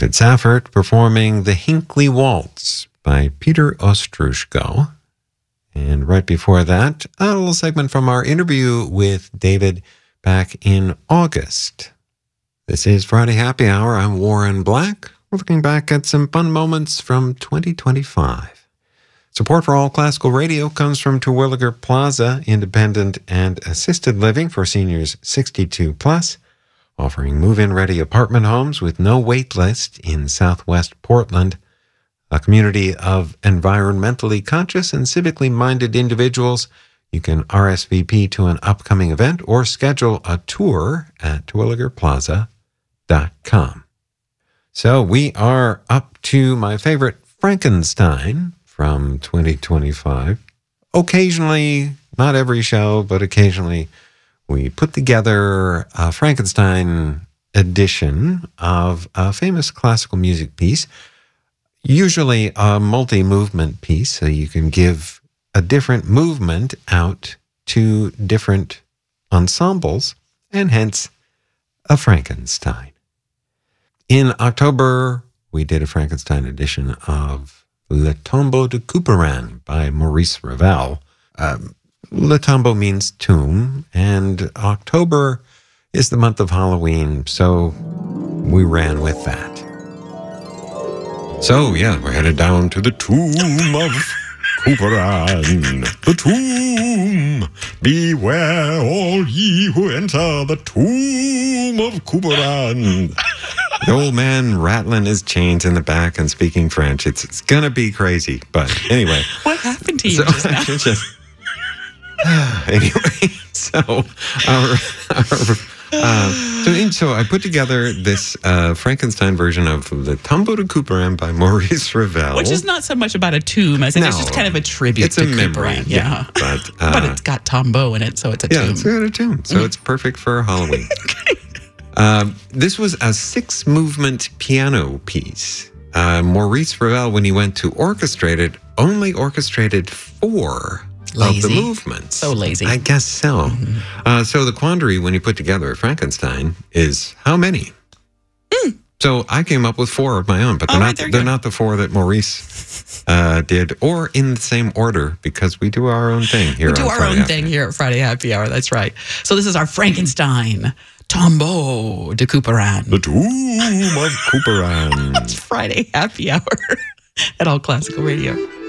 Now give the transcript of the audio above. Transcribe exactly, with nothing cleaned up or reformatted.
David Saffert performing the Hinckley Waltz by Peter Ostroushko. And right before that, a little segment from our interview with David back in August. This is Friday Happy Hour. I'm Warren Black. We're looking back at some fun moments from twenty twenty-five. Support for All Classical Radio comes from Terwilliger Plaza, independent and assisted living for seniors sixty-two plus, offering move-in ready apartment homes with no wait list in Southwest Portland. A community of environmentally conscious and civically minded individuals. You can R S V P to an upcoming event or schedule a tour at terwilliger plaza dot com. So we are up to my favorite Frankenstein from twenty twenty-five. Occasionally, not every show, but occasionally, we put together a Frankenstein edition of a famous classical music piece. Usually a multi-movement piece, so you can give a different movement out to different ensembles, and hence a Frankenstein. In October, we did a Frankenstein edition of Le Tombeau de Couperin by Maurice Ravel. Um, Le Tombeau means tomb, and October is the month of Halloween, so we ran with that. So, yeah, we're headed down to the tomb of Couperin. The tomb. Beware all ye who enter the tomb of Couperin. The old man rattling his chains in the back and speaking French. It's it's going to be crazy. But anyway. What happened to you so, just now? just, anyway, so our... our Uh, so, so I put together this uh, Frankenstein version of Le Tombeau de Couperin by Maurice Ravel. Which is not so much about a tomb as it no, is just kind of a tribute it's to a memory, Couperin. yeah. Yeah. But, uh, but it's got tombeau in it, so it's a yeah, tomb. it's got a tomb, so it's perfect for Halloween. um, this was a six-movement piano piece. Uh, Maurice Ravel, when he went to orchestrate it, only orchestrated four Lazy. of the movements. So lazy. I guess so. Mm-hmm. Uh, so the quandary when you put together a Frankenstein is how many? Mm. So I came up with four of my own, but they're All not right, they're not the four that Maurice uh, did, or in the same order, because we do our own thing here. We do on our Friday own Happy thing here at Friday Happy Hour. That's right. So this is our Frankenstein Tombeau de Couperin. The Tomb of Couperin. It's Friday Happy Hour at All Classical Radio.